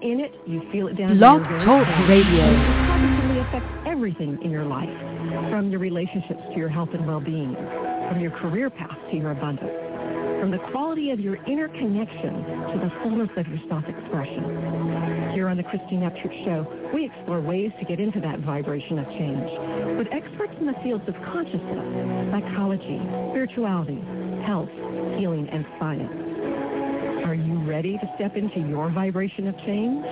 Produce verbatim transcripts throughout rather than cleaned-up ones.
in it, you feel it down Blog to your Talk Radio. It positively affects everything in your life, from your relationships to your health and well-being, from your career path to your abundance, from the quality of your inner connection to the fullness of your self-expression. Here on the Christine Upchurch Show, we explore ways to get into that vibration of change with experts in the fields of consciousness, psychology, spirituality, health, healing, and science. Are you ready to step into your vibration of change?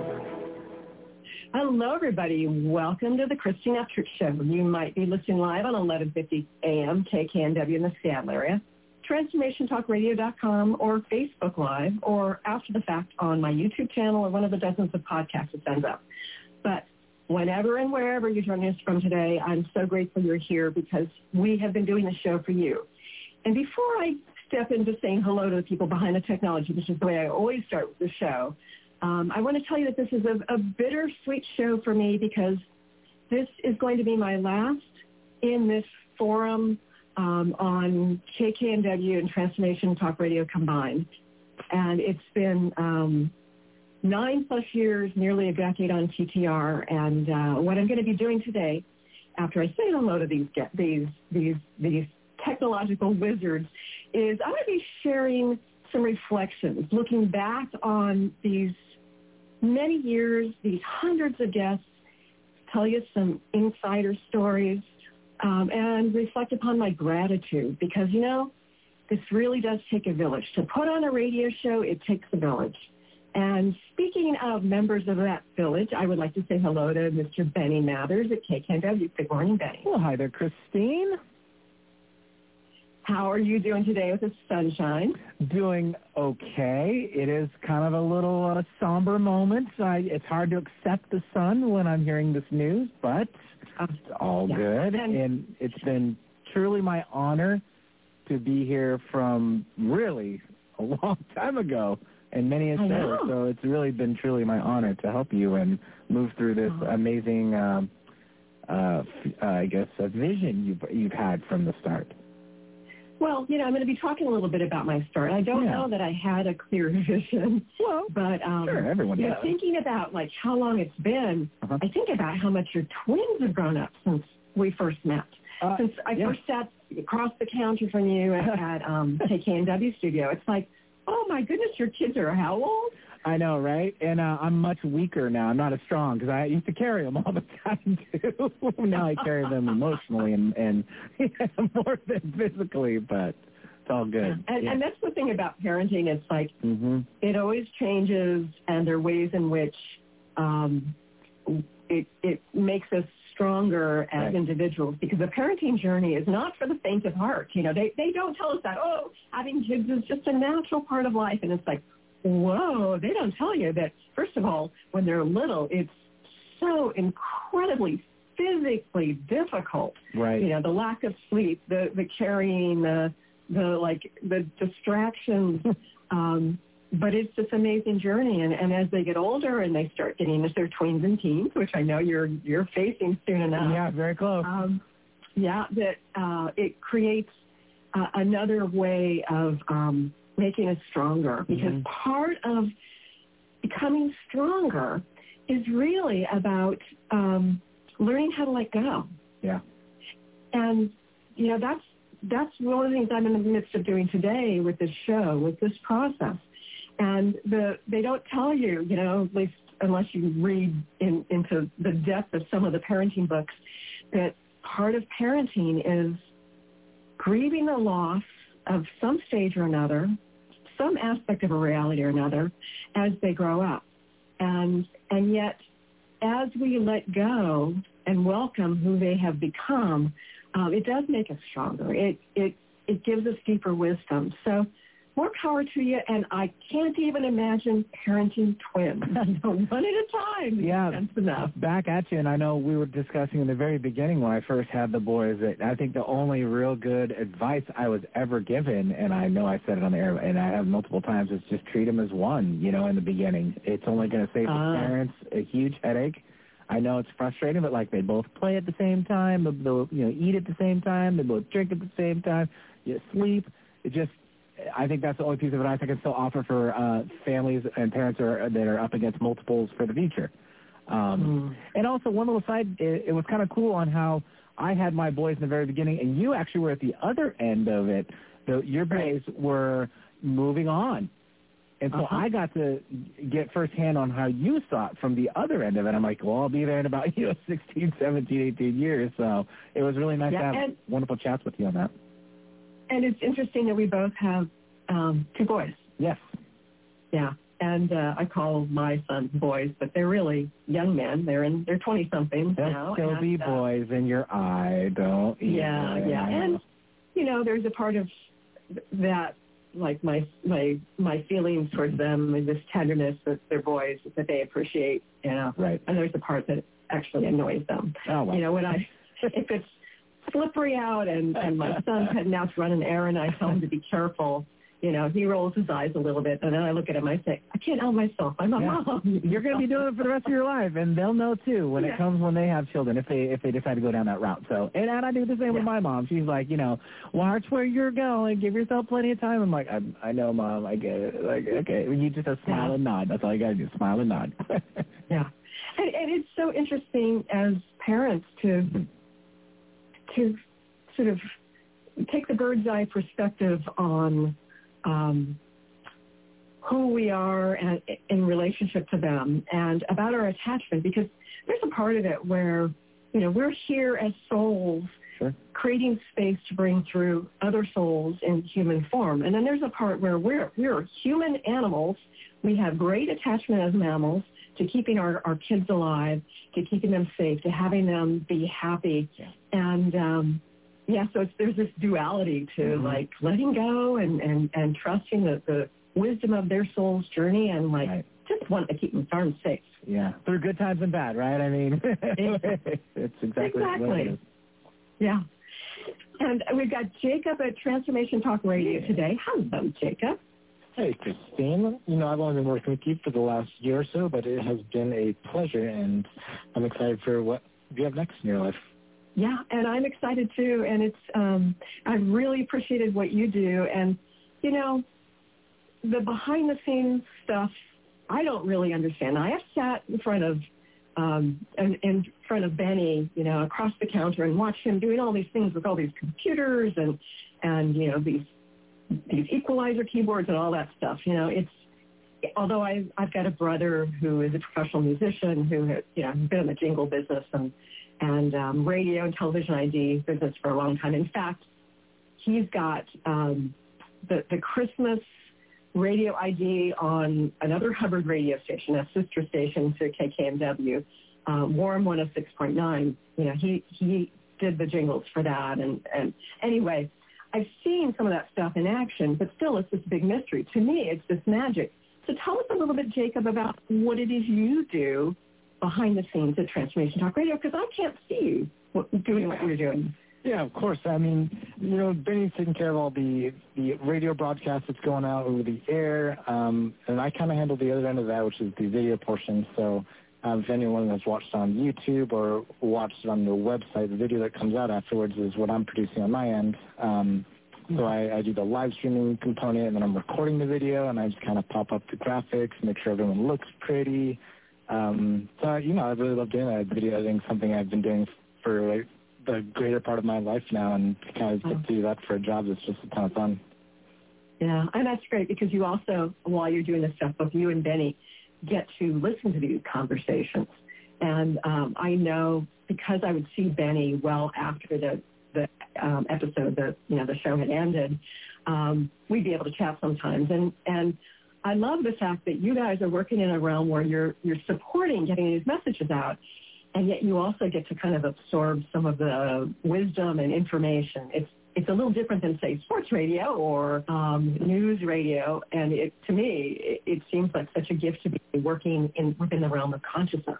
Hello, everybody. Welcome to the Christine Upchurch Show. You might be listening live on eleven fifty a.m. K K N W in the Seattle area, transformation talk radio dot com, or Facebook Live, or after the fact on my YouTube channel or one of the dozens of podcasts it sends up. But whenever and wherever you're joining us from today, I'm so grateful you're here because we have been doing the show for you. And before I step into saying hello to the people behind the technology, which is the way I always start with the show, um, I want to tell you that this is a, a bittersweet show for me because this is going to be my last in this forum um, on K K N W and Transformation Talk Radio combined. And it's been um, nine plus years, nearly a decade on T T R. And uh, what I'm going to be doing today, after I say hello to these these these these technological wizards, is I'm going to be sharing some reflections, looking back on these many years, these hundreds of guests, tell you some insider stories, um, and reflect upon my gratitude because, you know, this really does take a village. To put on a radio show, it takes a village. And speaking of members of that village, I would like to say hello to Mister Benny Mathers at K K N W. Good morning, Benny. Well, hi there, Christine. How are you doing today with the sunshine? Doing okay. It is kind of a little uh, somber moment. I, it's hard to accept the sun when I'm hearing this news, but it's all yeah. good. And, and it's been truly my honor to be here from really a long time ago and many a show. So it's really been truly my honor to help you and move through this oh. amazing, um, uh, uh, I guess, uh, vision you've, you've had from the start. Well, you know, I'm going to be talking a little bit about my start. I don't yeah. know that I had a clear vision. Well, but um, sure, everyone you does. know, thinking about, like, how long it's been, uh-huh. I think about how much your twins have grown up since we first met. Uh, since I yeah. first sat across the counter from you at, at um, K K N W studio, it's like, oh, my goodness, your kids are how old? I know, right? And uh, I'm much weaker now. I'm not as strong because I used to carry them all the time, too. Now I carry them emotionally and, and more than physically, but it's all good. And, yeah. and that's the thing about parenting. It's like mm-hmm. it always changes, and there are ways in which um, it, it makes us stronger as right. individuals, because the parenting journey is not for the faint of heart. You know, they, they don't tell us that, oh, having kids is just a natural part of life, and it's like, whoa, they don't tell you that, first of all, when they're little, it's so incredibly physically difficult. Right. You know, the lack of sleep, the, the carrying, the, the, like, the distractions. um, but it's this amazing journey. And, and as they get older and they start getting into their tweens and teens, which I know you're you're facing soon enough. Yeah, very close. Um, yeah, that uh, it creates uh, another way of um, making us stronger, because mm-hmm. part of becoming stronger is really about um, learning how to let go. Yeah. And, you know, that's that's one of the things I'm in the midst of doing today with this show, with this process. And the they don't tell you, you know, at least unless you read in, into the depth of some of the parenting books, that part of parenting is grieving the loss of some stage or another, some aspect of a reality or another, as they grow up. And and yet, as we let go and welcome who they have become, um, it does make us stronger. It it it gives us deeper wisdom. So more power to you, and I can't even imagine parenting twins. One at a time. Yeah, that's enough. Back at you, and I know we were discussing in the very beginning when I first had the boys that I think the only real good advice I was ever given, and I know I said it on the air, and I have multiple times, is just treat them as one, you know, in the beginning. It's only going to save the uh, parents a huge headache. I know it's frustrating, but, like, they both play at the same time, they'll, you know, eat at the same time, they both drink at the same time, you sleep. It just... I think that's the only piece of advice I can still offer for uh, families and parents are, that are up against multiples for the future. Um, mm. And also, one little side, it, it was kind of cool on how I had my boys in the very beginning, and you actually were at the other end of it. The, your boys right. were moving on. And so uh-huh. I got to get firsthand on how you saw it from the other end of it. I'm like, well, I'll be there in about, you know, sixteen, seventeen, eighteen years. So it was really nice yeah, to have and, wonderful chats with you on that. And it's interesting that we both have um, two boys. Yes. Yeah. And uh, I call my sons boys, but they're really young men. They're in their twenty-somethings now. There'll be uh, boys in your eye, don't you? Yeah, yeah. And, you know, there's a part of that, like my my my feelings towards them and this tenderness that they're boys that they appreciate, you know. Right. And there's a part that actually annoys them. Oh, well. You know, when I, if it's slippery out and, and my son's heading out to run an errand, I tell him to be careful. You know, he rolls his eyes a little bit, and then I look at him, I say, I can't help myself. I'm a yeah. mom. You're going to be doing it for the rest of your life, and they'll know, too, when yeah. it comes when they have children, if they if they decide to go down that route. So, and, and I do the same yeah. with my mom. She's like, you know, watch where you're going. Give yourself plenty of time. I'm like, I, I know, Mom. I get it. Like, okay. You just have smile yeah. and nod. That's all you got to do, smile and nod. yeah. And, and it's so interesting as parents to to sort of take the bird's eye perspective on um, who we are and, in relationship to them and about our attachment, because there's a part of it where, you know, we're here as souls sure. creating space to bring through other souls in human form. And then there's a part where we're, we're human animals. We have great attachment as mammals to keeping our, our kids alive, to keeping them safe, to having them be happy. Yeah. And, um, yeah, so it's, there's this duality to, mm-hmm. like, letting go and, and, and trusting the, the wisdom of their soul's journey and, like, right. just want to keep them darn safe. Yeah, through good times and bad, right? I mean, it's exactly, exactly. what it is. Yeah. And we've got Jacob at Transformation Talk Radio today. Hello, Jacob. Hey, Christine. You know, I've only been working with you for the last year or so, but it has been a pleasure, and I'm excited for what you have next in your life. Yeah, and I'm excited too, and it's um, I've really appreciated what you do, and, you know, the behind-the-scenes stuff, I don't really understand. I have sat in front of um, in, in front of Benny, you know, across the counter and watched him doing all these things with all these computers and, and you know, these these equalizer keyboards and all that stuff. You know, it's, although I've, I've got a brother who is a professional musician who has, you know, been in the jingle business and and um, radio and television I D business for a long time. In fact, he's got um, the, the Christmas radio I D on another Hubbard radio station, a sister station to K K M W, um, Warm one oh six point nine. You know, he, he did the jingles for that. And, and anyway, I've seen some of that stuff in action, but still it's this big mystery. To me, it's this magic. So tell us a little bit, Jacob, about what it is you do behind the scenes at Transformation Talk Radio, because I can't see you doing what you're doing. Yeah, of course. I mean, you know, Benny's taking care of all the, the radio broadcasts that's going out over the air, um, and I kind of handle the other end of that, which is the video portion. So um, if anyone has watched on YouTube or watched it on the website, the video that comes out afterwards is what I'm producing on my end. Um, so I, I do the live streaming component, and then I'm recording the video, and I just kind of pop up the graphics, make sure everyone looks pretty. Um, so, you know, I really love doing that. Video editing is something I've been doing for like, the greater part of my life now, and to kind of get to do that for a job is just a ton of fun. Yeah, and that's great because you also, while you're doing this stuff, both you and Benny get to listen to these conversations. And um, I know because I would see Benny well after the, the um, episode, the, you know, the show had ended, um, we'd be able to chat sometimes. And, and I love the fact that you guys are working in a realm where you're you're supporting getting these messages out, and yet you also get to kind of absorb some of the wisdom and information. It's it's a little different than, say, sports radio or um, news radio, and it, to me, it, it seems like such a gift to be working in within the realm of consciousness.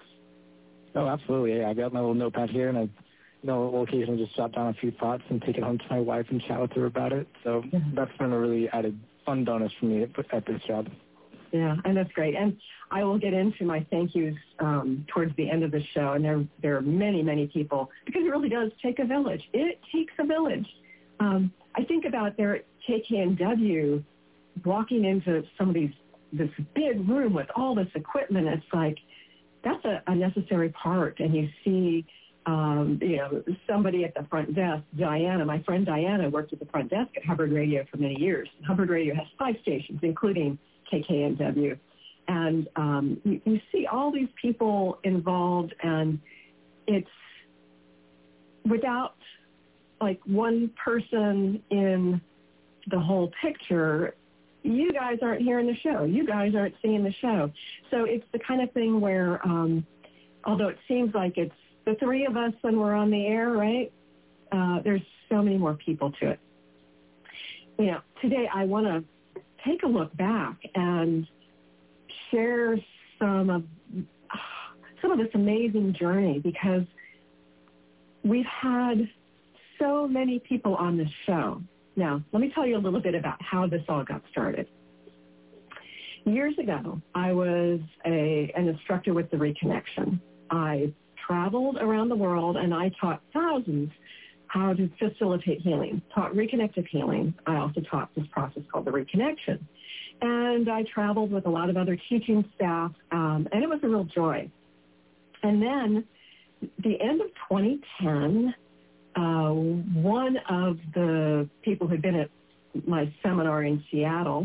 Oh, absolutely. Yeah, I got my little notepad here, and I, you know, will occasionally just jot down a few thoughts and take it home to my wife and chat with her about it. So yeah. That's been a really added fun bonus for me at, at this job. Yeah, and that's great. And I will get into my thank yous um, towards the end of the show, and there there are many, many people, because it really does take a village. It takes a village. Um, I think about there at K K N W, walking into some of these, this big room with all this equipment, it's like, that's a, a necessary part. And you see, um, you know, somebody at the front desk, Diana, my friend Diana worked at the front desk at Hubbard Radio for many years. Hubbard Radio has five stations, including K K N W. And um, you, you see all these people involved, and it's without like one person in the whole picture, you guys aren't hearing the show. You guys aren't seeing the show. So it's the kind of thing where, um, although it seems like it's the three of us when we're on the air, right? Uh, there's so many more people to it. You know, today I want to take a look back and share some of some of this amazing journey, because we've had so many people on this show. Now, let me tell you a little bit about how this all got started. Years ago, I was a, an instructor with the Reconnection. I traveled around the world, and I taught thousands how to facilitate healing, taught reconnective healing. I also taught this process called the Reconnection. And I traveled with a lot of other teaching staff, um, and it was a real joy. And then the end of twenty ten, uh, one of the people who'd been at my seminar in Seattle,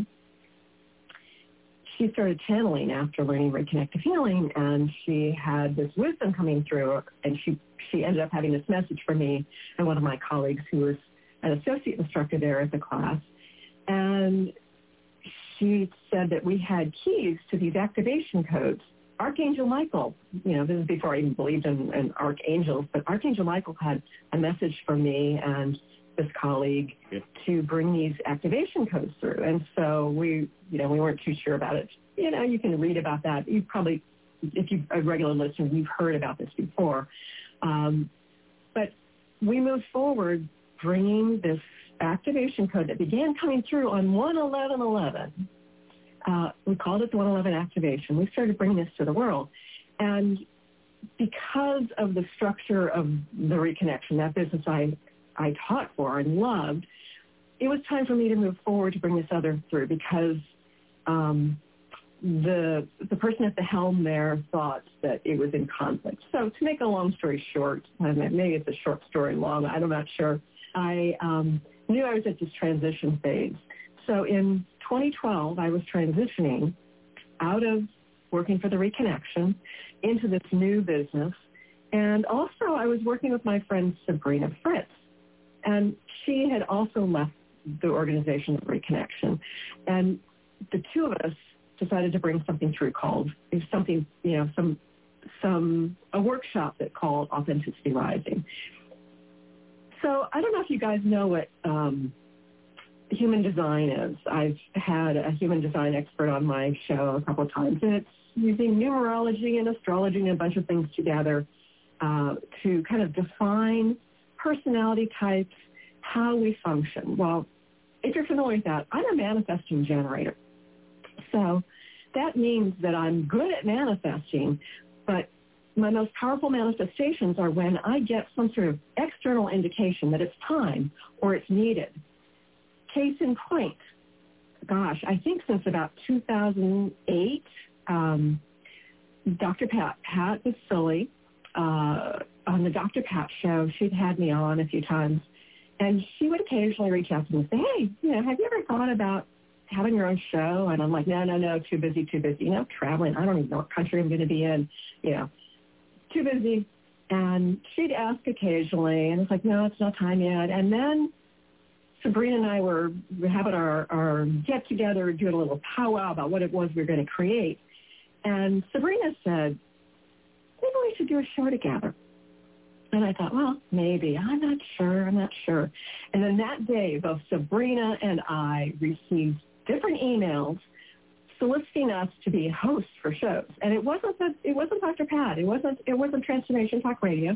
she started channeling after learning reconnective healing, and she had this wisdom coming through, and she, she ended up having this message for me and one of my colleagues who was an associate instructor there at the class. And she said that we had keys to these activation codes. Archangel Michael, you know, this is before I even believed in, in archangels, but Archangel Michael had a message for me and this colleague yeah. to bring these activation codes through. And so we, you know, we weren't too sure about it. You know, you can read about that. You probably, if you're a regular listener, you've heard about this before. Um, but we moved forward bringing this activation code that began coming through on one eleven eleven. Uh, we called it the one eleven activation. We started bringing this to the world. And because of the structure of the Reconnection, that business I, I taught for and loved, it was time for me to move forward to bring this other through, because um, the the person at the helm there thought that it was in conflict. So to make a long story short, maybe it's a short story long, I'm not sure, I um, knew I was at this transition phase. So in twenty twelve, I was transitioning out of working for the Reconnection into this new business. And also I was working with my friend Sabrina Fritz. And she had also left the organization of Reconnection. And the two of us decided to bring something through called, something, you know, some, some, a workshop that called Authenticity Rising. So I don't know if you guys know what um, human design is. I've had a human design expert on my show a couple of times, and it's using numerology and astrology and a bunch of things together uh, to kind of define personality types, how we function. Well, if you're familiar with that, I'm a manifesting generator. So that means that I'm good at manifesting, but my most powerful manifestations are when I get some sort of external indication that it's time or it's needed. Case in point, gosh, I think since about two thousand eight, um, Doctor Pat, Pat Baccili, uh, on the Doctor Pat show, she'd had me on a few times, and she would occasionally reach out to me and say, hey, you know, have you ever thought about having your own show? And I'm like, no, no, no, too busy, too busy. You know, traveling, I don't even know what country I'm going to be in, you know, too busy. And she'd ask occasionally, and it's like, no, it's not time yet. And then Sabrina and I were having our, our get-together, doing a little powwow about what it was we were going to create. And Sabrina said, maybe we should do a show together. And I thought, well, maybe. I'm not sure. I'm not sure. And then that day, both Sabrina and I received different emails soliciting us to be hosts for shows. And it wasn't the, it wasn't Doctor Pat. It wasn't it wasn't Transformation Talk Radio.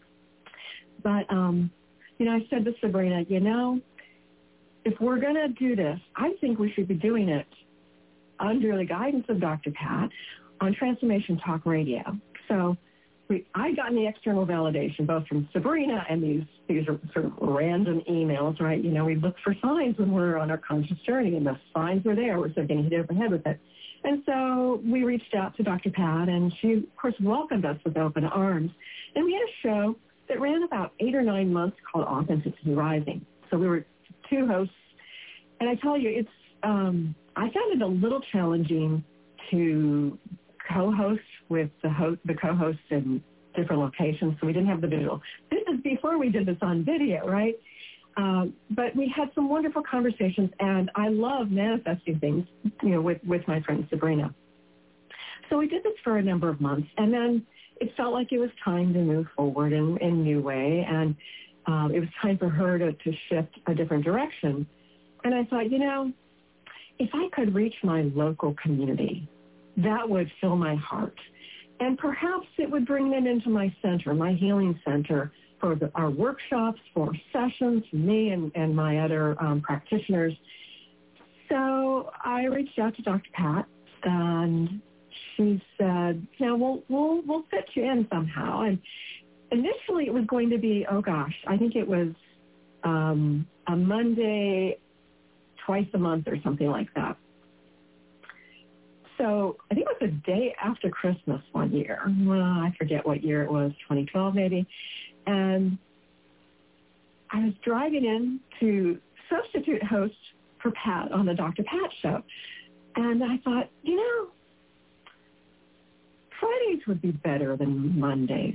But um, you know, I said to Sabrina, you know, if we're going to do this, I think we should be doing it under the guidance of Doctor Pat on Transformation Talk Radio. So we, I'd gotten the external validation, both from Sabrina and these, these are sort of random emails, right? You know, we look for signs when we're on our conscious journey, and the signs were there. We're sort of getting hit over the head with it. And so we reached out to Doctor Pat, and she, of course, welcomed us with open arms. And we had a show that ran about eight or nine months called Authenticity Rising. So we were two hosts. And I tell you, it's um, I found it a little challenging to co-host with the host, the co-hosts in different locations, so we didn't have the visual. This is before we did this on video, right? Um, but we had some wonderful conversations, and I love manifesting things, you know, with, with my friend Sabrina. So we did this for a number of months, and then it felt like it was time to move forward in, in a new way, and um, it was time for her to, to shift a different direction. And I thought, you know, if I could reach my local community, that would fill my heart. And perhaps it would bring them into my center, my healing center, for the, our workshops, for sessions, me and, and my other um, practitioners. So I reached out to Doctor Pat, and she said, you know, we'll, we'll, we'll fit you in somehow. And initially it was going to be, oh gosh, I think it was um, a Monday twice a month or something like that. So I think it was the day after Christmas one year. Well, I forget what year it was, twenty twelve maybe. And I was driving in to substitute host for Pat on the Doctor Pat show. And I thought, you know, Fridays would be better than Mondays.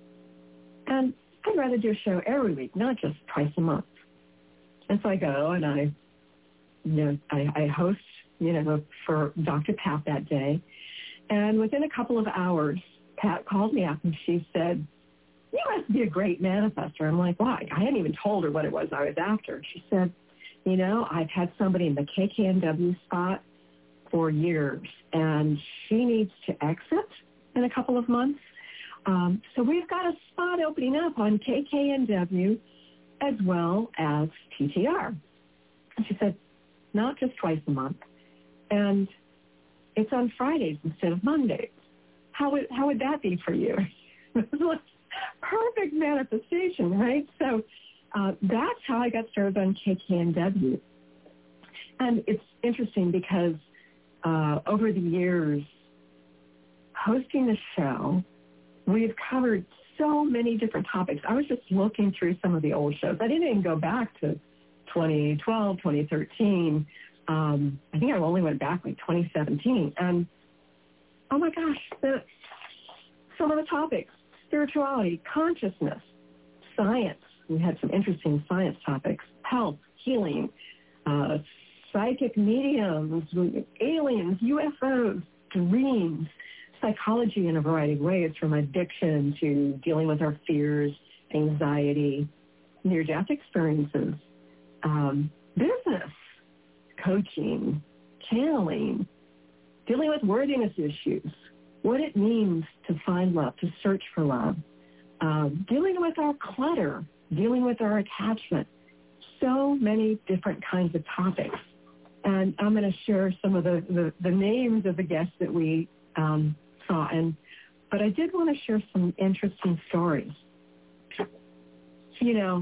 And I'd rather do a show every week, not just twice a month. And so I go and I, you know, I, I host, you know, for Doctor Pat that day. And within a couple of hours, Pat called me up and she said, you must be a great manifestor. I'm like, why? I hadn't even told her what it was I was after. She said, you know, I've had somebody in the K K N W spot for years, and she needs to exit in a couple of months. Um, so we've got a spot opening up on K K N W as well as T T R. And she said, not just twice a month. And it's on Fridays instead of Mondays. How would how would that be for you? Perfect manifestation, right? So uh, that's how I got started on K K N W. And it's interesting because uh, over the years, hosting the show, we've covered so many different topics. I was just looking through some of the old shows. I didn't even go back to twenty twelve, twenty thirteen. Um, I think I only went back like twenty seventeen. And, oh my gosh, the, some of the topics, spirituality, consciousness, science. We had some interesting science topics, health, healing, uh, psychic mediums, aliens, U F Os, dreams, psychology in a variety of ways, from addiction to dealing with our fears, anxiety, near-death experiences, um, business, coaching, channeling, dealing with worthiness issues, what it means to find love, to search for love, um, dealing with our clutter, dealing with our attachment, so many different kinds of topics. And I'm going to share some of the, the, the names of the guests that we um, saw. And but I did want to share some interesting stories. You know,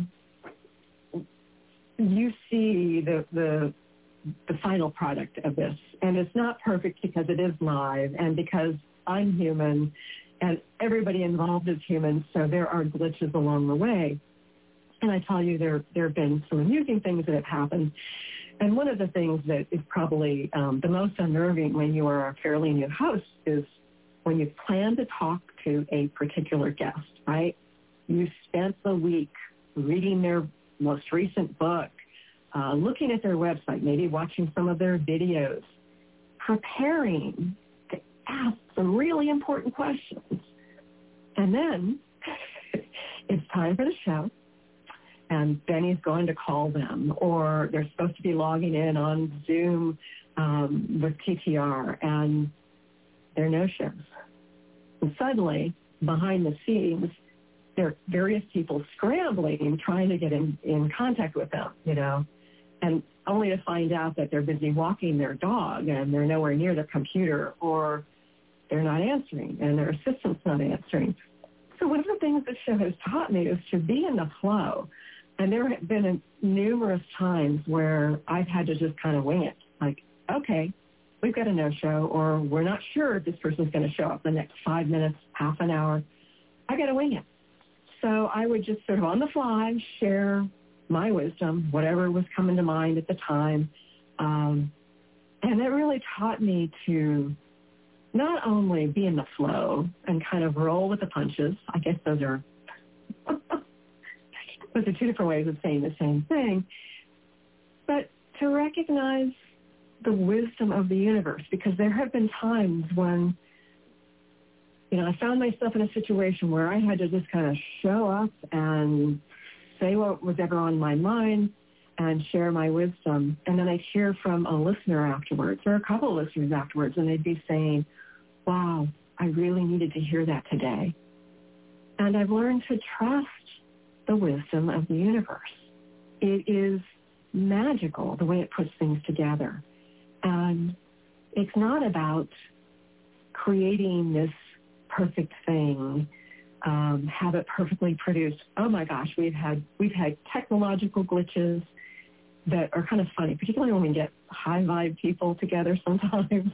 you see the the the final product of this, and it's not perfect because it is live and because I'm human and everybody involved is human, so there are glitches along the way. And I tell you, there there have been some amusing things that have happened. And one of the things that is probably um, the most unnerving when you are a fairly new host is when you plan to talk to a particular guest, right? You spent the week reading their most recent book, uh, looking at their website, maybe watching some of their videos, preparing to ask some really important questions. And then it's time for the show. And Benny's going to call them, or they're supposed to be logging in on Zoom um, with T T R, and there are no shows. And suddenly, behind the scenes, there are various people scrambling, trying to get in, in contact with them, you know, and only to find out that they're busy walking their dog and they're nowhere near the computer, or they're not answering and their assistant's not answering. So one of the things this show has taught me is to be in the flow. And there have been a, numerous times where I've had to just kind of wing it. Like, okay, we've got a no-show, or we're not sure if this person's going to show up the next five minutes, half an hour. I got to wing it. So I would just sort of on the fly share my wisdom, whatever was coming to mind at the time. Um, and it really taught me to not only be in the flow and kind of roll with the punches. I guess those are those are two different ways of saying the same thing. But to recognize the wisdom of the universe, because there have been times when, you know, I found myself in a situation where I had to just kind of show up and say what was ever on my mind and share my wisdom. And then I'd hear from a listener afterwards, or a couple of listeners afterwards, and they'd be saying, wow, I really needed to hear that today. And I've learned to trust the wisdom of the universe. It is magical the way it puts things together. And it's not about creating this perfect thing, um, have it perfectly produced. Oh my gosh, we've had we've had technological glitches that are kind of funny, particularly when we get high vibe people together sometimes.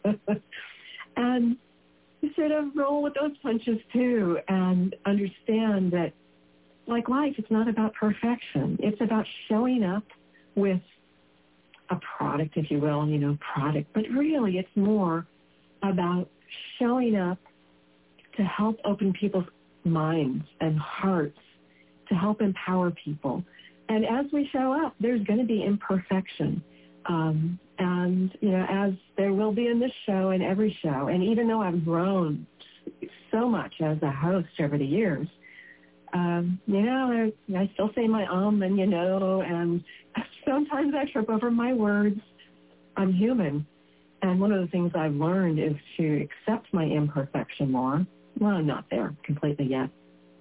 And you sort of roll with those punches too, and understand that, like life, it's not about perfection. It's about showing up with a product, if you will, you know, product. But really, it's more about showing up to help open people's minds and hearts, to help empower people. And as we show up, there's going to be imperfection. Um, and, you know, as there will be in this show and every show, and even though I've grown so much as a host over the years, um, you know, I, I still say my um and, you know, and sometimes I trip over my words. I'm human. And one of the things I've learned is to accept my imperfection more. Well, I'm not there completely yet.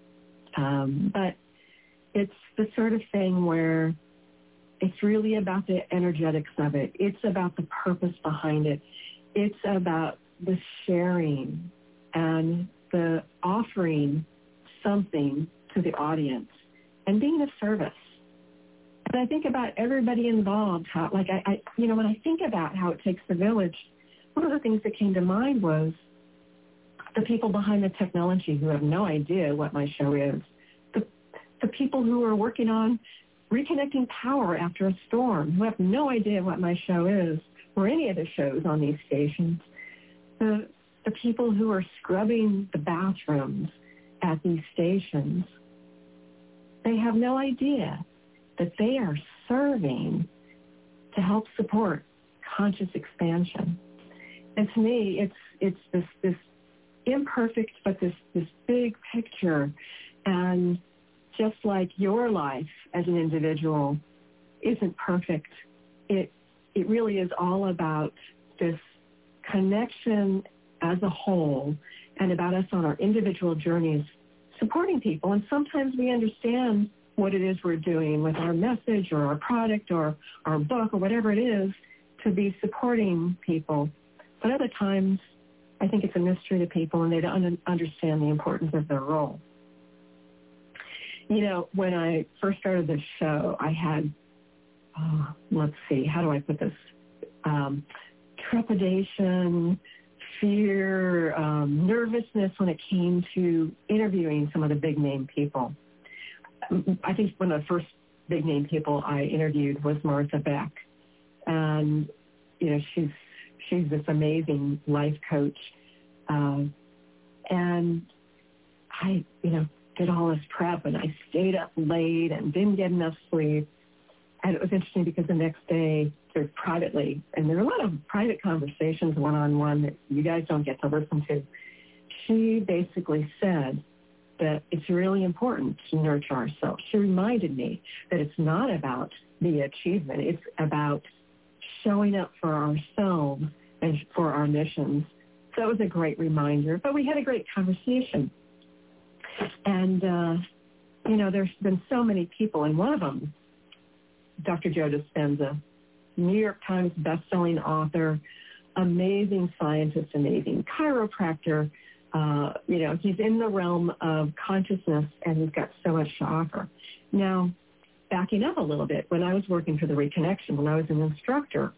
Um, but it's the sort of thing where it's really about the energetics of it. It's about the purpose behind it. It's about the sharing and the offering something to the audience and being of service. And I think about everybody involved, how, like, I, I, you know, when I think about how it takes the village, one of the things that came to mind was the people behind the technology who have no idea what my show is, the, the people who are working on reconnecting power after a storm, who have no idea what my show is or any of the shows on these stations, the, the people who are scrubbing the bathrooms at these stations, they have no idea that they are serving to help support conscious expansion. And to me, it's it's this this imperfect, but this, this big picture. And just like your life as an individual isn't perfect, it it really is all about this connection as a whole and about us on our individual journeys supporting people. And sometimes we understand what it is we're doing with our message or our product or our book or whatever it is to be supporting people. But other times, I think it's a mystery to people and they don't understand the importance of their role. You know, when I first started this show, I had, oh, let's see, how do I put this? Um, trepidation, fear, um, nervousness when it came to interviewing some of the big name people. I think one of the first big name people I interviewed was Martha Beck. And, you know, she's she's this amazing life coach. Um, and I, you know, did all this prep and I stayed up late and didn't get enough sleep. And it was interesting because the next day, sort of privately, and there were a lot of private conversations one-on-one that you guys don't get to listen to, she basically said that it's really important to nurture ourselves. She reminded me that it's not about the achievement. It's about showing up for ourselves and for our missions. So it was a great reminder. But we had a great conversation. And, uh, you know, there's been so many people, and one of them, Doctor Joe Dispenza, New York Times bestselling author, amazing scientist, amazing chiropractor, Uh, you know, he's in the realm of consciousness, and he's got so much to offer. Now, backing up a little bit, when I was working for the Reconnection, when I was an instructor,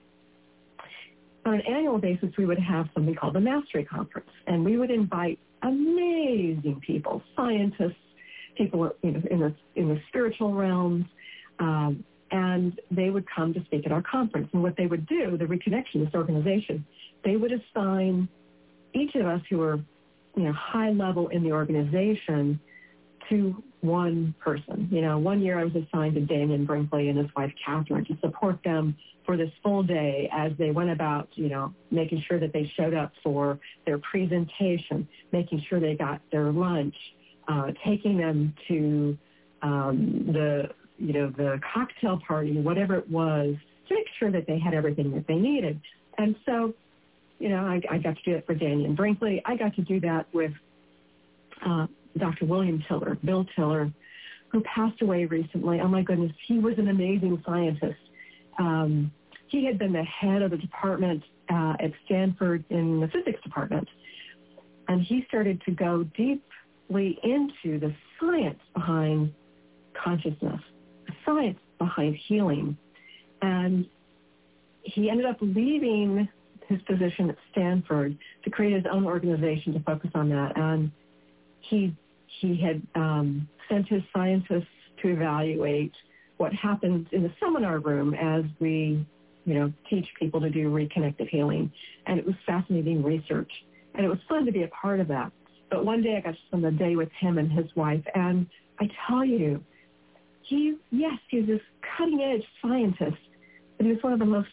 on an annual basis, we would have something called the Mastery Conference, and we would invite amazing people, scientists, people you know, in the in the spiritual realms, um, and they would come to speak at our conference. And what they would do, the Reconnection, this organization, they would assign each of us who were, you know, high level in the organization to one person. You know, one year I was assigned to Daniel Brinkley and his wife Catherine to support them for this full day as they went about, you know, making sure that they showed up for their presentation, making sure they got their lunch, uh, taking them to um, the, you know, the cocktail party, whatever it was, to make sure that they had everything that they needed. And so, you know, I, I got to do it for Daniel Brinkley. I got to do that with uh, Doctor William Tiller, Bill Tiller, who passed away recently. Oh, my goodness, he was an amazing scientist. Um, he had been the head of the department uh, at Stanford in the physics department, and he started to go deeply into the science behind consciousness, the science behind healing. And he ended up leaving his position at Stanford to create his own organization to focus on that. And he he had um, sent his scientists to evaluate what happens in the seminar room as we, you know, teach people to do reconnected healing. And it was fascinating research. And it was fun to be a part of that. But one day I got to spend the day with him and his wife. And I tell you, he, yes, he's this cutting-edge scientist, but he's one of the most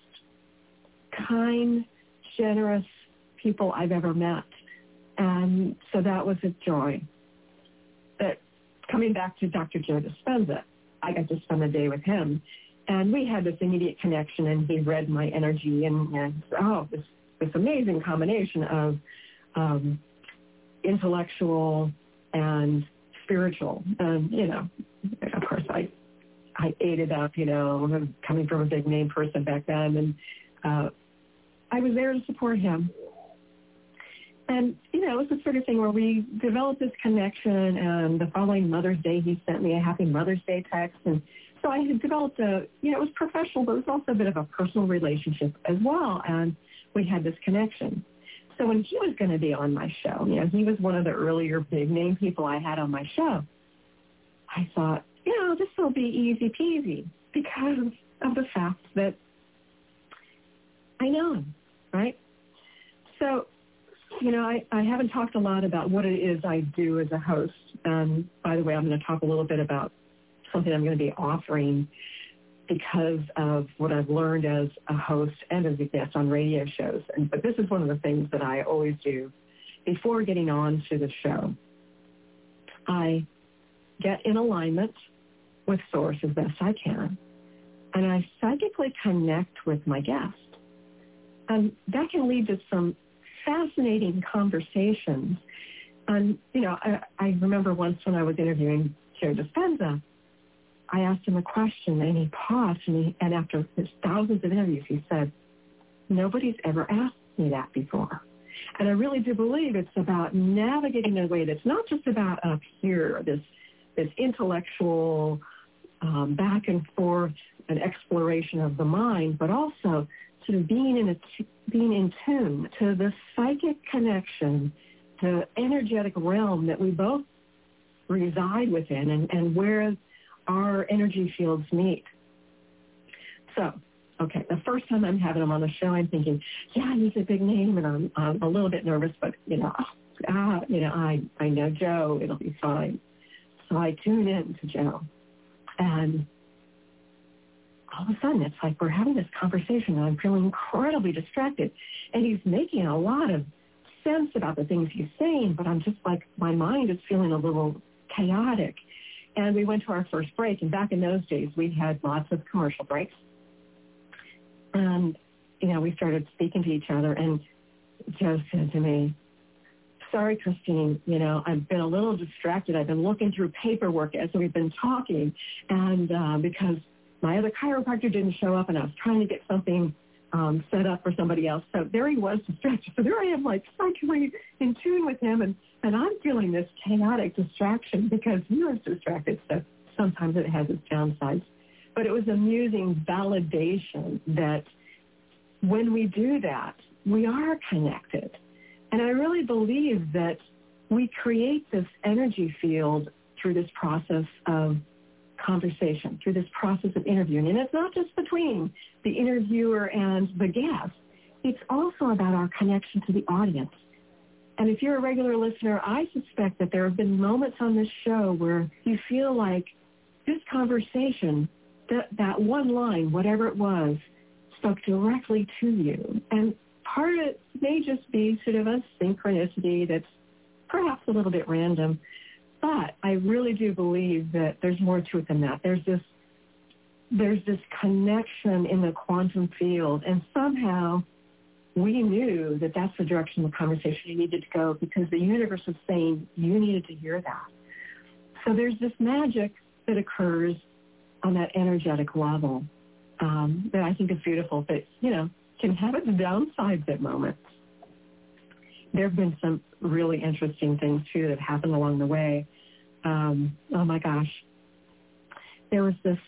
kind, generous people I've ever met. And so that was a joy. But coming back to Doctor Joe Dispenza, I got to spend a day with him, and we had this immediate connection, and he read my energy, and, and oh, this, this amazing combination of um, intellectual and spiritual. And, you know, of course, I I ate it up, you know, coming from a big name person back then, and uh, I was there to support him. And, you know, it was the sort of thing where we developed this connection, and the following Mother's Day, he sent me a Happy Mother's Day text. And so I had developed a, you know, it was professional, but it was also a bit of a personal relationship as well. And we had this connection. So when he was going to be on my show, you know, he was one of the earlier big name people I had on my show. I thought, you know, this will be easy peasy because of the fact that I know him, right? So, you know, I, I haven't talked a lot about what it is I do as a host. Um, by the way, I'm going to talk a little bit about something I'm going to be offering because of what I've learned as a host and as a guest on radio shows. And, but this is one of the things that I always do before getting on to the show. I get in alignment with Source as best I can, and I psychically connect with my guest. And that can lead to some fascinating conversations. And, you know, I, I remember once when I was interviewing Joe Dispenza, I asked him a question, and he paused, and, he, and after his thousands of interviews, he said, nobody's ever asked me that before. And I really do believe it's about navigating in a way that's not just about up here, this, this intellectual um, back and forth and exploration of the mind, but also sort of being in a t- being in tune to the psychic connection, the energetic realm that we both reside within, and, and where our energy fields meet. So, okay, the first time I'm having him on the show, I'm thinking, yeah, he's a big name, and I'm, I'm a little bit nervous, but you know, ah, you know, I I know Joe, it'll be fine. So I tune in to Joe, and all of a sudden, it's like we're having this conversation, and I'm feeling incredibly distracted. And he's making a lot of sense about the things he's saying, but I'm just like, my mind is feeling a little chaotic. And we went to our first break, and back in those days, we had lots of commercial breaks. And, you know, we started speaking to each other, and Joe said to me, sorry, Christine, you know, I've been a little distracted. I've been looking through paperwork as we've been talking, and uh, because my other chiropractor didn't show up, and I was trying to get something um, set up for somebody else. So there he was distracted. So there I am, like, psychically in tune with him, and, and I'm feeling this chaotic distraction because he was distracted. So sometimes it has its downsides. But it was amusing validation that when we do that, we are connected. And I really believe that we create this energy field through this process of conversation, through this process of interviewing. And it's not just between the interviewer and the guest. It's also about our connection to the audience. And if you're a regular listener, I suspect that there have been moments on this show where you feel like this conversation, that, that one line, whatever it was, spoke directly to you. And part of it may just be sort of a synchronicity that's perhaps a little bit random. But I really do believe that there's more to it than that. There's this there's this connection in the quantum field, and somehow we knew that that's the direction the conversation needed to go because the universe was saying you needed to hear that. So there's this magic that occurs on that energetic level um, that I think is beautiful, but, you know, can have its downsides at moments. There have been some really interesting things, too, that have happened along the way. Um, oh, my gosh. There was this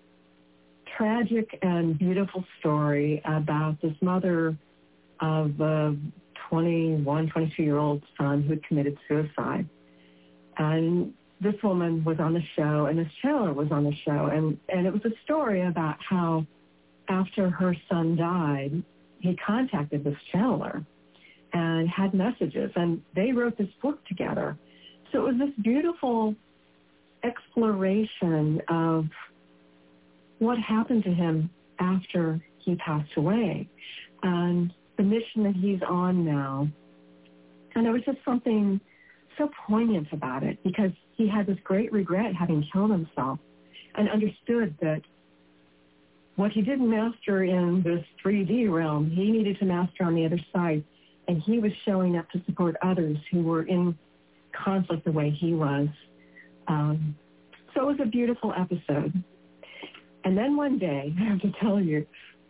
tragic and beautiful story about this mother of a twenty-one, twenty-two-year-old son who had committed suicide. And this woman was on the show, and this channeler was on the show, and, and it was a story about how after her son died, he contacted this channeler and had messages, and they wrote this book together. So it was this beautiful exploration of what happened to him after he passed away and the mission that he's on now. And there was just something so poignant about it because he had this great regret having killed himself and understood that what he didn't master in this three D realm, he needed to master on the other side. And he was showing up to support others who were in conflict the way he was. Um, so it was a beautiful episode. And then one day, I have to tell you,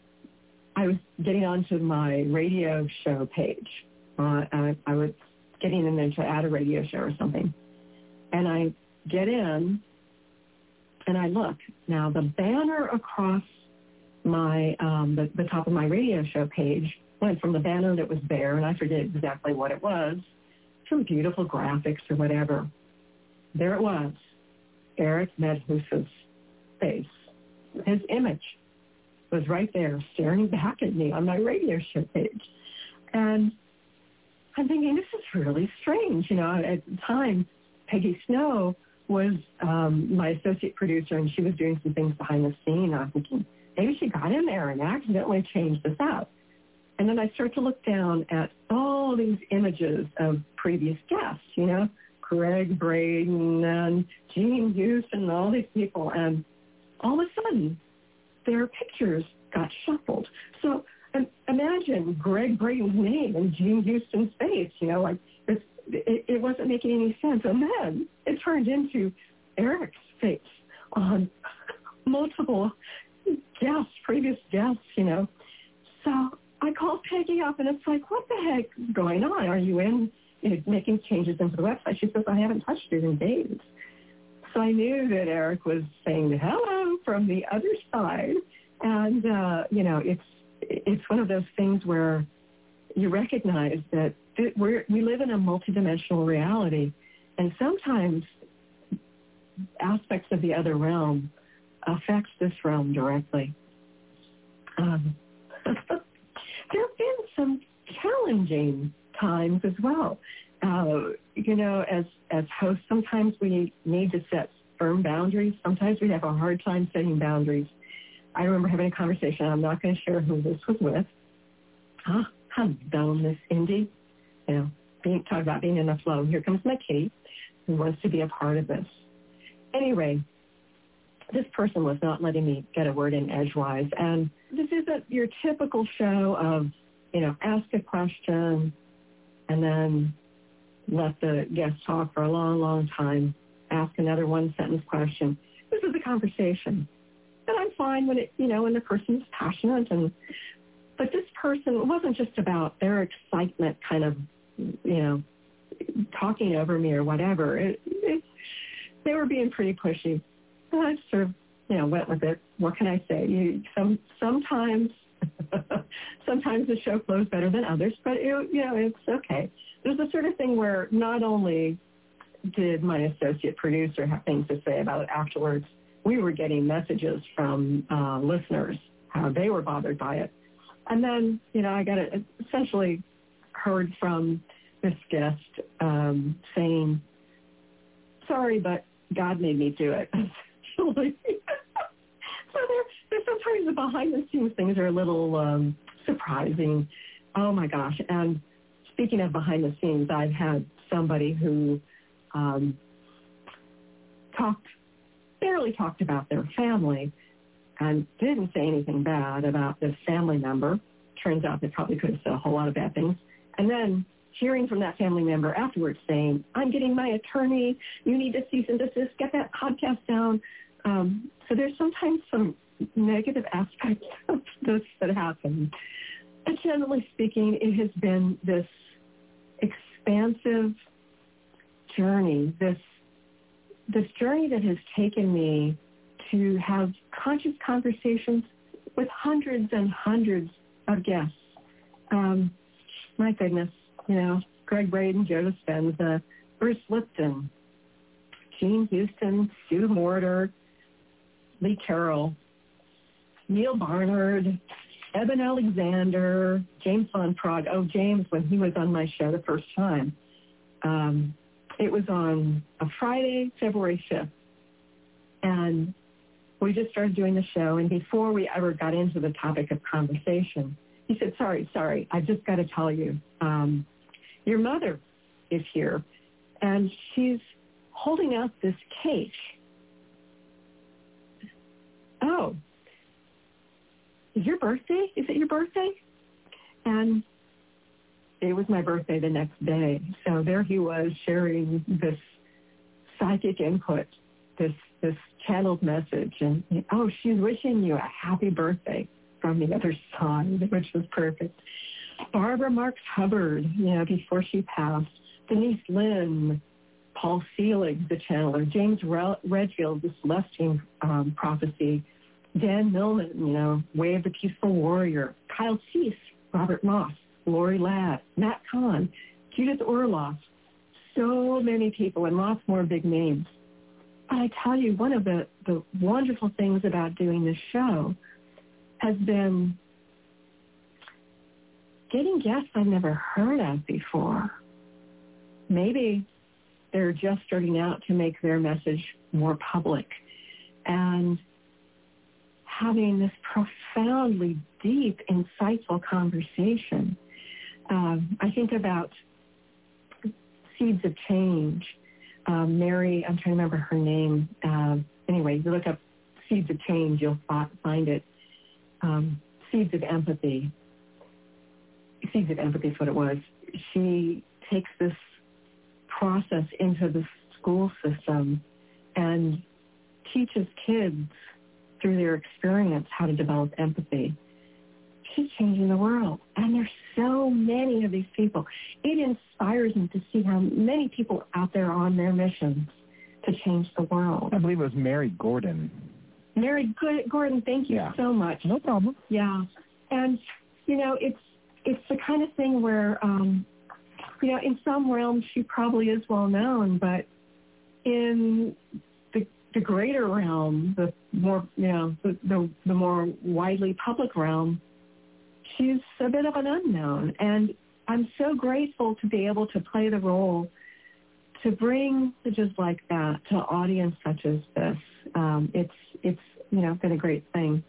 I was getting onto my radio show page. Uh, I, I was getting in there to add a radio show or something. And I get in, and I look. Now, the banner across my um, the, the top of my radio show page went from the banner that was there, and I forget exactly what it was, some beautiful graphics or whatever. There it was, Eric Medhus's face. His image was right there staring back at me on my radio show page. And I'm thinking, this is really strange. You know, at the time, Peggy Snow was um, my associate producer, and she was doing some things behind the scene. I was thinking, maybe she got in there and accidentally changed this out. And then I start to look down at all these images of previous guests, you know, Greg Braden and Gene Houston and all these people. And all of a sudden, their pictures got shuffled. So um, imagine Greg Braden's name and Gene Houston's face, you know, like it's, it, it wasn't making any sense. And then it turned into Eric's face on multiple guests, previous guests, you know. So I called Peggy up, and it's like, what the heck is going on? Are you in, you know, making changes into the website? She says, I haven't touched it in days. So I knew that Eric was saying hello from the other side. And, uh, you know, it's it's one of those things where you recognize that it, we're, we live in a multidimensional reality. And sometimes aspects of the other realm affects this realm directly. Um, there have been some challenging times as well. Uh, you know, as, as hosts, sometimes we need to set firm boundaries. Sometimes we have a hard time setting boundaries. I remember having a conversation. I'm not going to share who this was with. Huh? How dumb, this Indy. You know, being, talk about being in the flow. Here comes my kitty who wants to be a part of this. Anyway, this person was not letting me get a word in edgewise. And this isn't your typical show of, you know, ask a question and then let the guest talk for a long, long time, ask another one-sentence question. This is a conversation. And I'm fine when it, you know, when the person is passionate and But this person, it wasn't just about their excitement kind of, you know, talking over me or whatever. It, it, they were being pretty pushy. And I sort of, you know, went with it. What can I say? You, some Sometimes sometimes the show flows better than others, but, it, you know, it's okay. There's the sort of thing where not only did my associate producer have things to say about it afterwards, we were getting messages from uh, listeners, how they were bothered by it. And then, you know, I got a, essentially heard from this guest um, saying, sorry, but God made me do it. So there, there sometimes the behind-the-scenes things are a little um, surprising. Oh, my gosh. And speaking of behind the scenes, I've had somebody who um, talked, barely talked about their family and didn't say anything bad about this family member. Turns out they probably could have said a whole lot of bad things. And then hearing from that family member afterwards saying, I'm getting my attorney, you need to cease and desist, get that podcast down. Um, so there's sometimes some negative aspects of this that happen. But generally speaking, it has been this expansive journey, this this journey that has taken me to have conscious conversations with hundreds and hundreds of guests. Um, my goodness, you know, Greg Braden, Joe Dispenza, Bruce Lipton, Gene Houston, Sue Morter, Lee Carroll, Neil Barnard, Eben Alexander, James Von Prague. Oh, James, when he was on my show the first time, um, it was on a Friday, February fifth. And we just started doing the show. And before we ever got into the topic of conversation, he said, sorry, sorry, I've just got to tell you, um, your mother is here, and she's holding out this cake. Oh, is your birthday? Is it your birthday? And it was my birthday the next day. So there he was sharing this psychic input, this this channeled message. And, oh, she's wishing you a happy birthday from the other side, which was perfect. Barbara Marks Hubbard, you know, before she passed. Denise Lynn, Paul Selig, the channeler. James Redfield, the Celestine um, prophecy. Dan Millman, you know, Way of the Peaceful Warrior. Kyle Cease, Robert Moss, Lori Ladd, Matt Kahn, Judith Orloff. So many people and lots more big names. But I tell you, one of the, the wonderful things about doing this show has been getting guests I've never heard of before. Maybe they're just starting out to make their message more public. And having this profoundly deep, insightful conversation. Um, I think about Seeds of Change. Um, Mary, I'm trying to remember her name. Uh, anyway, you look up Seeds of Change, you'll find it. Um, Seeds of Empathy. Seeds of Empathy is what it was. She takes this process into the school system and teaches kids through their experience how to develop empathy. She's changing the world. And there's so many of these people. It inspires me to see how many people out there are on their missions to change the world. I believe it was Mary Gordon. Mary Gordon, thank you yeah. so much. No problem. Yeah. And, you know, it's it's the kind of thing where, um, you know, in some realms she probably is well known, but in the the greater realm, the more, you know, the, the, the more widely public realm, she's a bit of an unknown. And I'm so grateful to be able to play the role to bring messages like that to an audience such as this. Um, it's, it's, you know, been a great thing.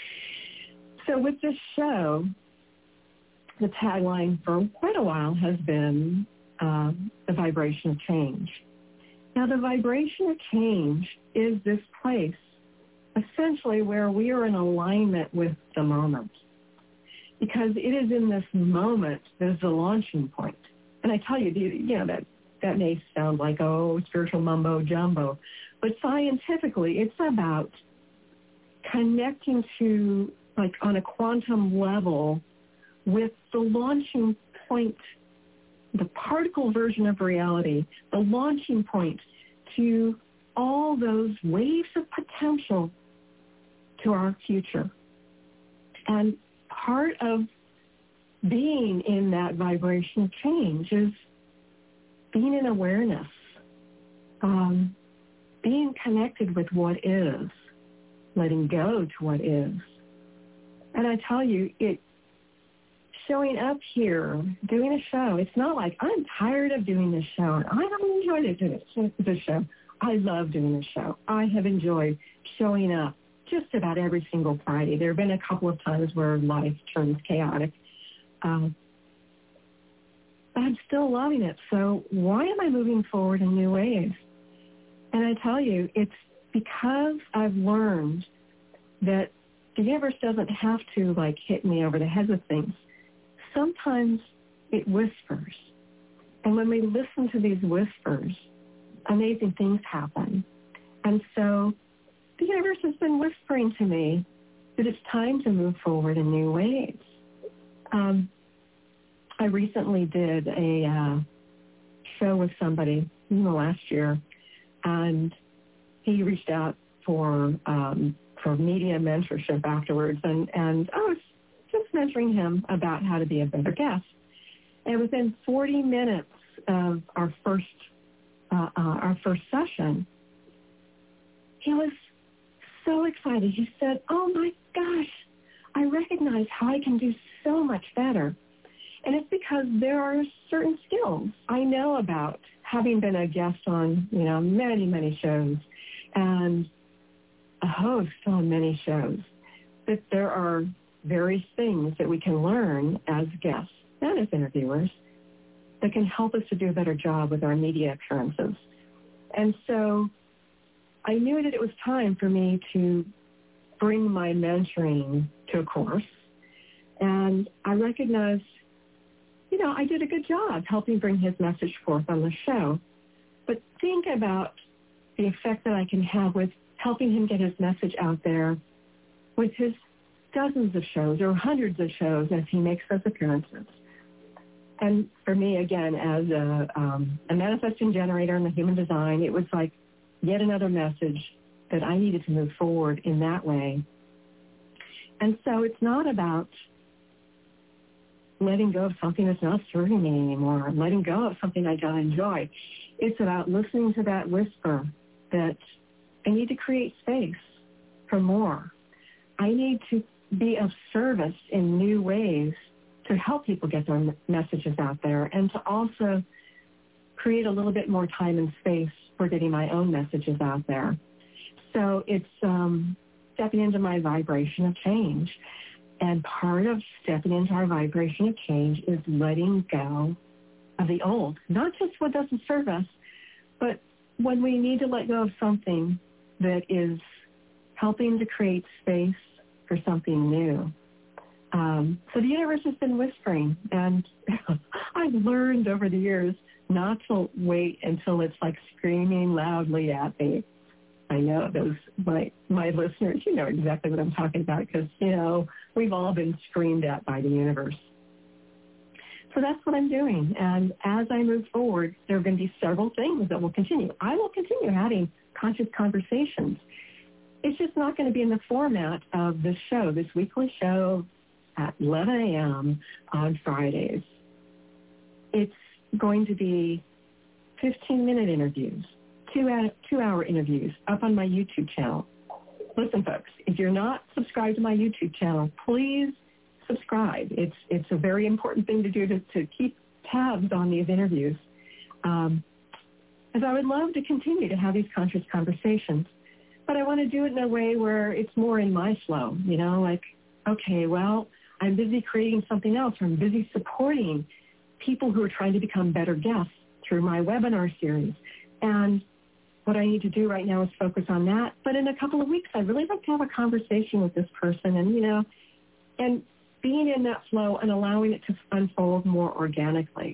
So with this show, the tagline for quite a while has been uh, the vibration of change. Now, the vibration of change is this place, essentially, where we are in alignment with the moment. Because it is in this moment that is the launching point. And I tell you, you know, that, that may sound like, oh, spiritual mumbo jumbo. But scientifically, it's about connecting to, like, on a quantum level, with the launching point, the particle version of reality, the launching point to all those waves of potential to our future. And part of being in that vibrational change is being in awareness, um, being connected with what is, letting go to what is. And I tell you, it showing up here, doing a show, it's not like I'm tired of doing this show and I don't enjoy doing this show. I love doing this show. I have enjoyed showing up just about every single Friday. There have been a couple of times where life turns chaotic. Um, but I'm still loving it. So why am I moving forward in new ways? And I tell you, it's because I've learned that the universe doesn't have to, like, hit me over the head with things. Sometimes it whispers. And when we listen to these whispers, amazing things happen. And so the universe has been whispering to me that it's time to move forward in new ways. Um, I recently did a uh, show with somebody in the last year, and he reached out for um, for media mentorship afterwards, and, and I was just mentoring him about how to be a better guest. And within forty minutes of our first uh, uh, our first session, he was so excited. He said, "Oh my gosh, I recognize how I can do so much better." And it's because there are certain skills I know about, having been a guest on, you know, many, many shows and a host on many shows, that there are various things that we can learn as guests and as interviewers that can help us to do a better job with our media appearances. And so I knew that it was time for me to bring my mentoring to a course. And I recognized, you know, I did a good job helping bring his message forth on the show. But think about the effect that I can have with helping him get his message out there with his dozens of shows or hundreds of shows as he makes those appearances. And for me, again, as a, um, a manifesting generator in the human design, it was like yet another message that I needed to move forward in that way. And so it's not about letting go of something that's not serving me anymore, letting go of something I don't enjoy. It's about listening to that whisper that I need to create space for more. I need to be of service in new ways to help people get their messages out there, and to also create a little bit more time and space for getting my own messages out there. So it's um, stepping into my vibration of change. And part of stepping into our vibration of change is letting go of the old, not just what doesn't serve us, but when we need to let go of something that is helping to create space for something new. Um, so the universe has been whispering, and I've learned over the years not to wait until it's like screaming loudly at me. I know those, my, my listeners, you know exactly what I'm talking about, because, you know, we've all been screamed at by the universe. So that's what I'm doing. And as I move forward, there are going to be several things that will continue. I will continue having conscious conversations. It's just not going to be in the format of this show, this weekly show at eleven a.m. on Fridays. It's going to be fifteen-minute interviews, two two-hour interviews up on my YouTube channel. Listen, folks, if you're not subscribed to my YouTube channel, please subscribe. It's it's a very important thing to do to, to keep tabs on these interviews. Um, as I would love to continue to have these conscious conversations, but I want to do it in a way where it's more in my flow, you know, like, okay, well, I'm busy creating something else, or I'm busy supporting people who are trying to become better guests through my webinar series. And what I need to do right now is focus on that. But in a couple of weeks, I'd really like to have a conversation with this person, and, you know, and being in that flow and allowing it to unfold more organically.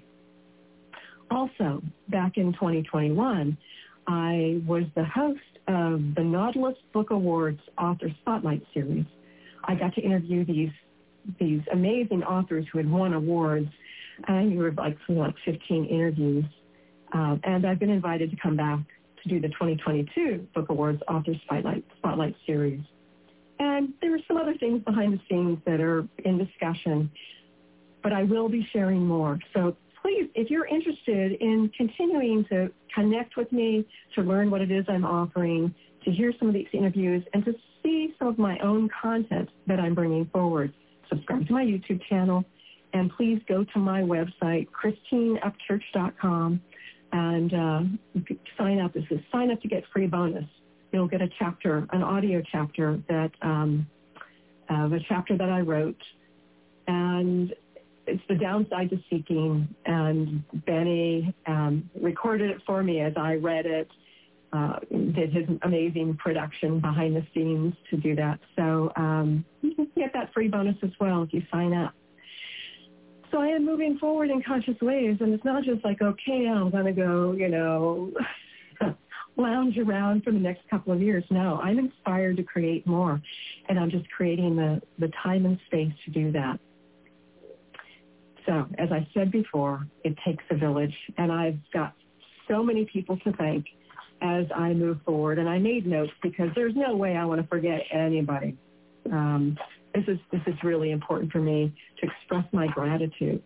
Also, back in twenty twenty-one, I was the host of the Nautilus Book Awards Author Spotlight Series. I got to interview these these amazing authors who had won awards. And we were like something like fifteen interviews. Um, and I've been invited to come back to do the twenty twenty-two Book Awards Author Spotlight, Spotlight Series. And there are some other things behind the scenes that are in discussion, but I will be sharing more. So please, if you're interested in continuing to connect with me, to learn what it is I'm offering, to hear some of these interviews, and to see some of my own content that I'm bringing forward, subscribe to my YouTube channel, and please go to my website, Christine Upchurch dot com, and uh, sign up. This is sign up to get free bonus. You'll get a chapter, an audio chapter that, um, uh, the chapter that I wrote, and it's the downside to seeking. And Benny um, recorded it for me as I read it. Uh, did his amazing production behind the scenes to do that. So um, you can get that free bonus as well if you sign up. So I am moving forward in conscious ways, and it's not just like, okay, I'm going to go, you know, lounge around for the next couple of years. No, I'm inspired to create more, and I'm just creating the, the time and space to do that. So as I said before, it takes a village, and I've got so many people to thank as I move forward. And I made notes because there's no way I want to forget anybody. Um, this is this is really important for me to express my gratitude.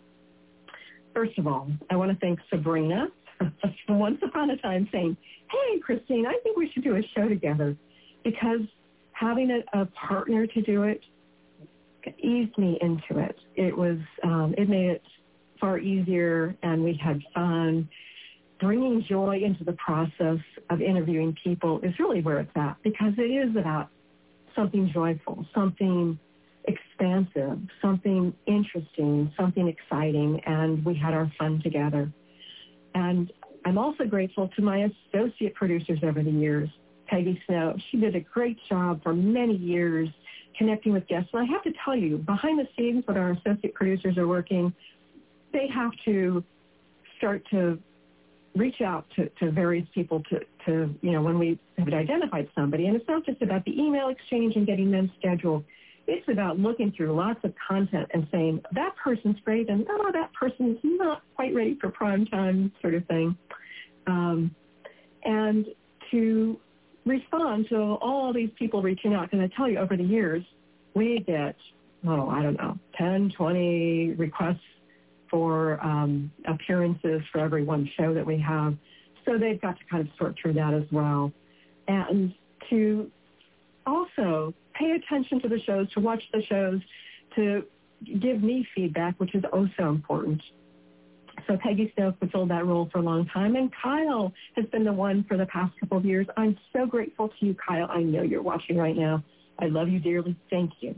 First of all, I want to thank Sabrina once upon a time saying, hey, Christine, I think we should do a show together, because having a, a partner to do it eased me into it. It was, um, it made it far easier, and we had fun. Bringing joy into the process of interviewing people is really where it's at, because it is about something joyful, something expansive, something interesting, something exciting, and we had our fun together. And I'm also grateful to my associate producers over the years, Peggy Snow. She did a great job for many years connecting with guests. And I have to tell you, behind the scenes when our associate producers are working, they have to start to reach out to, to various people to, to, you know, when we have identified somebody. And it's not just about the email exchange and getting them scheduled. It's about looking through lots of content and saying, that person's great, and oh, that person's not quite ready for prime time, sort of thing. Um, and to respond to all these people reaching out, because I tell you, over the years, we get, oh, I don't know, ten, twenty requests for um, appearances for every one show that we have. So they've got to kind of sort through that as well. And to also pay attention to the shows, to watch the shows, to give me feedback, which is oh so important. So Peggy Snow fulfilled that role for a long time, and Kyle has been the one for the past couple of years. I'm so grateful to you, Kyle. I know you're watching right now. I love you dearly. Thank you.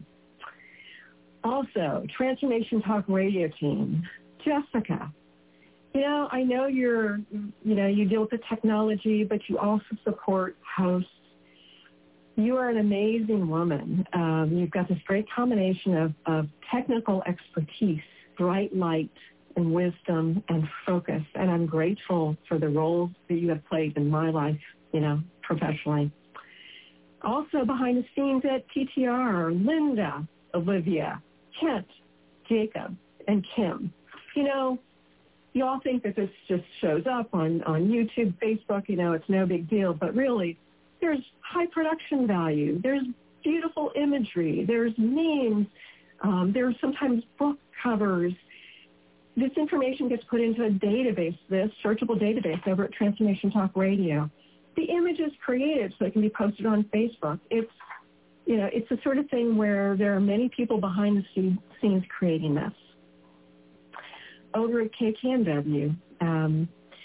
Also, Transformation Talk Radio team, Jessica. You know, I know you're, you know, you deal with the technology, but you also support hosts. You are an amazing woman. Um, you've got this great combination of, of technical expertise, bright light, and wisdom and focus. And I'm grateful for the roles that you have played in my life, you know, professionally. Also behind the scenes at T T R, Linda, Olivia, Kent, Jacob, and Kim. You know, you all think that this just shows up on, on YouTube, Facebook, you know, it's no big deal, but really there's high production value. There's beautiful imagery. There's memes. Um, there's sometimes book covers. This information gets put into a database, this searchable database over at Transformation Talk Radio. The image is created so it can be posted on Facebook. It's, you know, it's the sort of thing where there are many people behind the scenes creating this. Over at K K N W, um,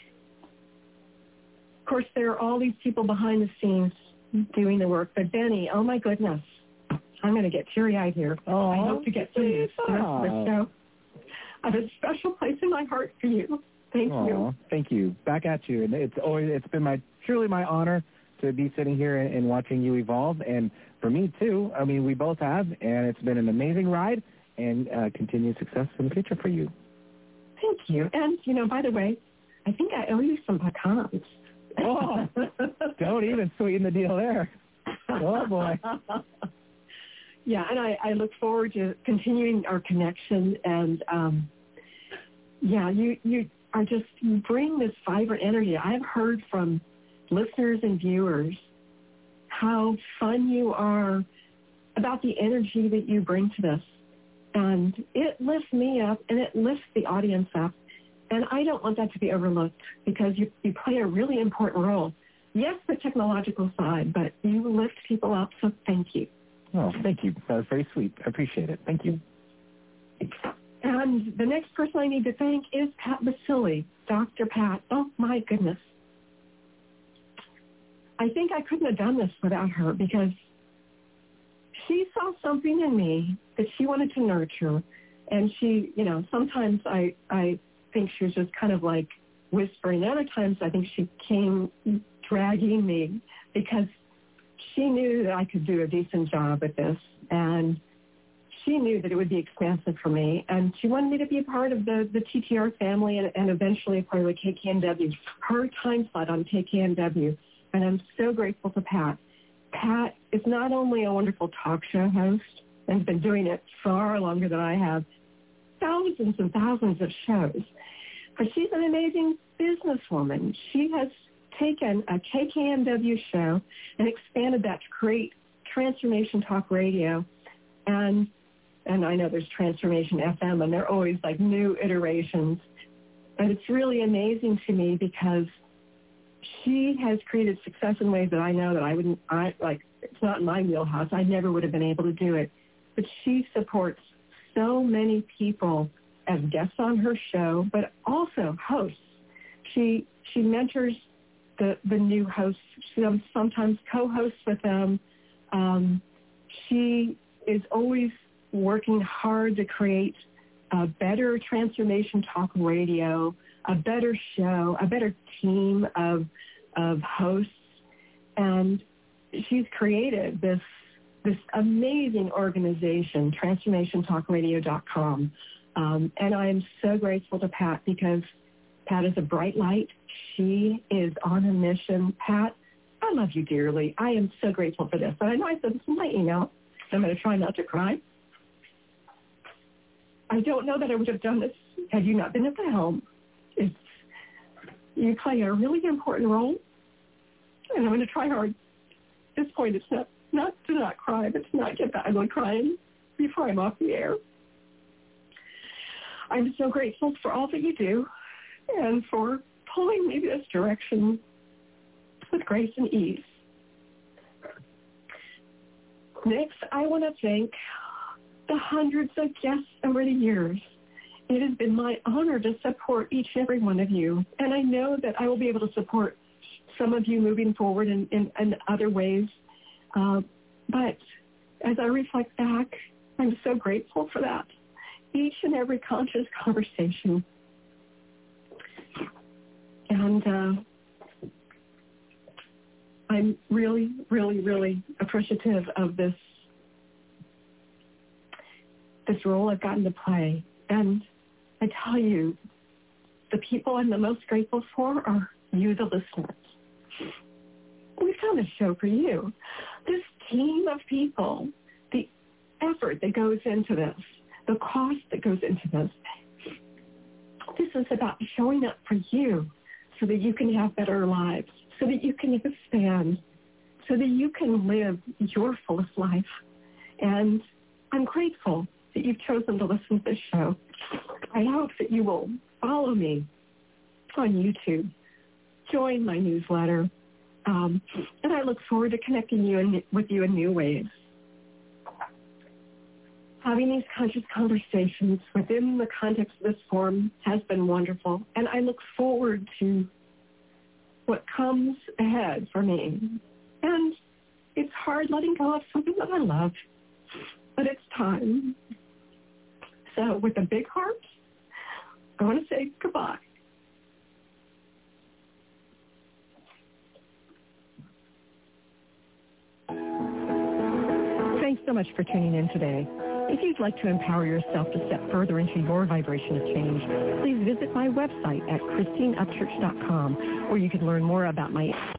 of course, there are all these people behind the scenes doing the work. But Benny, oh my goodness, I'm going to get teary-eyed here. Oh, I hope to get through this the rest of the show. I have a special place in my heart for you. Thank Aww, you. Thank you. Back at you. And it's always it's been my truly my honor to be sitting here and, and watching you evolve. And for me too. I mean, we both have, and it's been an amazing ride, and uh, continued success in the future for you. Thank you. And you know, by the way, I think I owe you some pecans. Oh, don't even sweeten the deal there. Oh boy. yeah, and I, I look forward to continuing our connection. And um, yeah, you you are just you bring this vibrant energy. I've heard from listeners and viewers how fun you are, about the energy that you bring to this. And it lifts me up and it lifts the audience up. And I don't want that to be overlooked because you, you play a really important role. Yes, the technological side, but you lift people up, so thank you. Oh, thank you. That was very sweet. I appreciate it. Thank you. And the next person I need to thank is Pat Basili, Doctor Pat. Oh, my goodness. I think I couldn't have done this without her because she saw something in me that she wanted to nurture. And she, you know, sometimes I, I think she was just kind of like whispering. Other times I think she came dragging me because she knew that I could do a decent job at this. And she knew that it would be expansive for me. And she wanted me to be a part of the, the T T R family and, and eventually a part of the K K N W, her time slot on K K N W. And I'm so grateful to Pat. Pat is not only a wonderful talk show host and has been doing it far longer than I have, thousands and thousands of shows, but she's an amazing businesswoman. She has taken a K K N W show and expanded that to create Transformation Talk Radio. And and I know there's Transformation F M, and they're always like new iterations. And it's really amazing to me because she has created success in ways that I know that I wouldn't, I like, it's not in my wheelhouse. I never would have been able to do it. But she supports so many people as guests on her show, but also hosts. She she mentors the, the new hosts. She sometimes co-hosts with them. Um, she is always working hard to create a better Transformation Talk Radio, a better show, a better team of of hosts, and she's created this this amazing organization, transformation talk radio dot com. Um, and I am so grateful to Pat because Pat is a bright light. She is on a mission. Pat, I love you dearly. I am so grateful for this. And I know I said this in my email. So I'm going to try not to cry. I don't know that I would have done this had you not been at the helm. It's, you play a really important role, and I'm going to try hard. At this point, it's not, not to not cry, but to not get that ugly crying before I'm off the air. I'm so grateful for all that you do and for pulling me this direction with grace and ease. Next, I want to thank the hundreds of guests over the years. It has been my honor to support each and every one of you, and I know that I will be able to support some of you moving forward in, in, in other ways. Uh, but as I reflect back, I'm so grateful for that. Each and every conscious conversation. And uh, I'm really, really, really appreciative of this this role I've gotten to play. And I tell you, the people I'm the most grateful for are you, the listeners. We've done a show for you. This team of people, the effort that goes into this, the cost that goes into this, this is about showing up for you so that you can have better lives, so that you can expand, so that you can live your fullest life. And I'm grateful that you've chosen to listen to this show. I hope that you will follow me on YouTube, join my newsletter, um, and I look forward to connecting you in, with you in new ways. Having these conscious conversations within the context of this forum has been wonderful, and I look forward to what comes ahead for me. And it's hard letting go of something that I love, but it's time. So with a big heart, I want to say goodbye. Thanks so much for tuning in today. If you'd like to empower yourself to step further into your vibration of change, please visit my website at christine upchurch dot com, where you can learn more about my